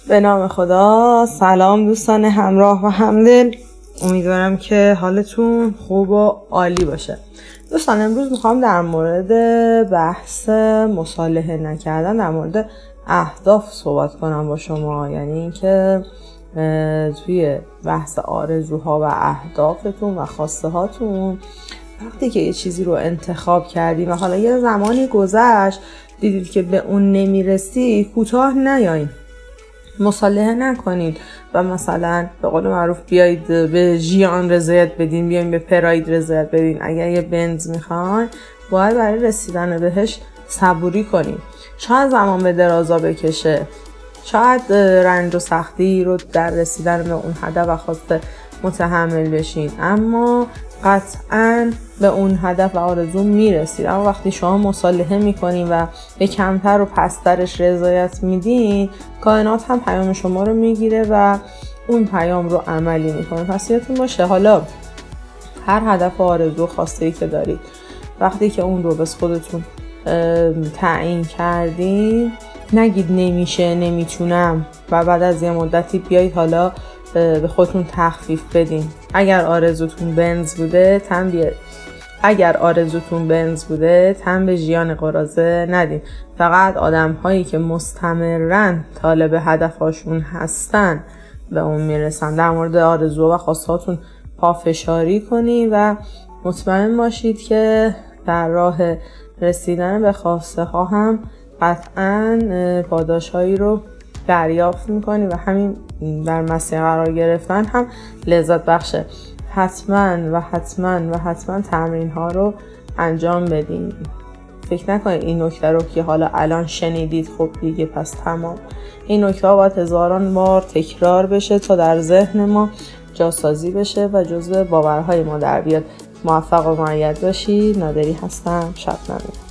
به نام خدا. سلام دوستان همراه و همدل، امیدوارم که حالتون خوب و عالی باشه. دوستان امروز میخوام در مورد بحث مصالحه نکردن، در مورد اهداف صحبت کنم با شما. یعنی اینکه توی بحث آرزوها و اهدافتون و خواسته هاتون، وقتی که یه چیزی رو انتخاب کردیم و حالا یه زمانی گذشت دیدید که به اون نمیرسی، کوتاه نیاین، مصالحه نکنید و مثلا به قول معروف بیایید به ژیان رضایت بدین، بیاین به پراید رضایت بدین. اگر یه بنز میخواین باید برای رسیدن بهش صبوری کنید. شاید زمان به درازا بکشه، شاید رنج و سختی رو در رسیدن به اون هدف و خواسته متحمل بشین، اما قطعاً به اون هدف و آرزو میرسید. اما وقتی شما مصالحه میکنین و به کمتر و پسترش رضایت میدین، کائنات هم پیام شما رو میگیره و اون پیام رو عملی میکنه. پس یادتون باشه حالا هر هدف و آرزو خواسته‌ای که دارید، وقتی که اون رو بس خودتون تعیین کردین، نگید نمیشه، نمیتونم و بعد از یه مدتی بیایید حالا به خودتون تخفیف بدین. اگر آرزوتون بنز بوده تن به ژیان قراضه ندین. فقط آدم هایی که مستمرن طالب هدفاشون هستن به اون میرسن. در مورد آرزو و خواستهاتون پافشاری کنین و مطمئن باشید که در راه رسیدن به خواسته ها هم قطعاً پاداش هایی رو دریافت میکنی و همین در مسیر قرار گرفتن هم لذت بخشه. حتما تمرین ها رو انجام بدین. فکر نکنید این نکته رو که حالا الان شنیدید خب دیگه پس تمام. این نکته ها باید هزاران بار تکرار بشه تا در ذهن ما جاسازی بشه و جزو باورهای ما در بیاد. موفق و مؤید باشید. نادری هستم. شب نمید.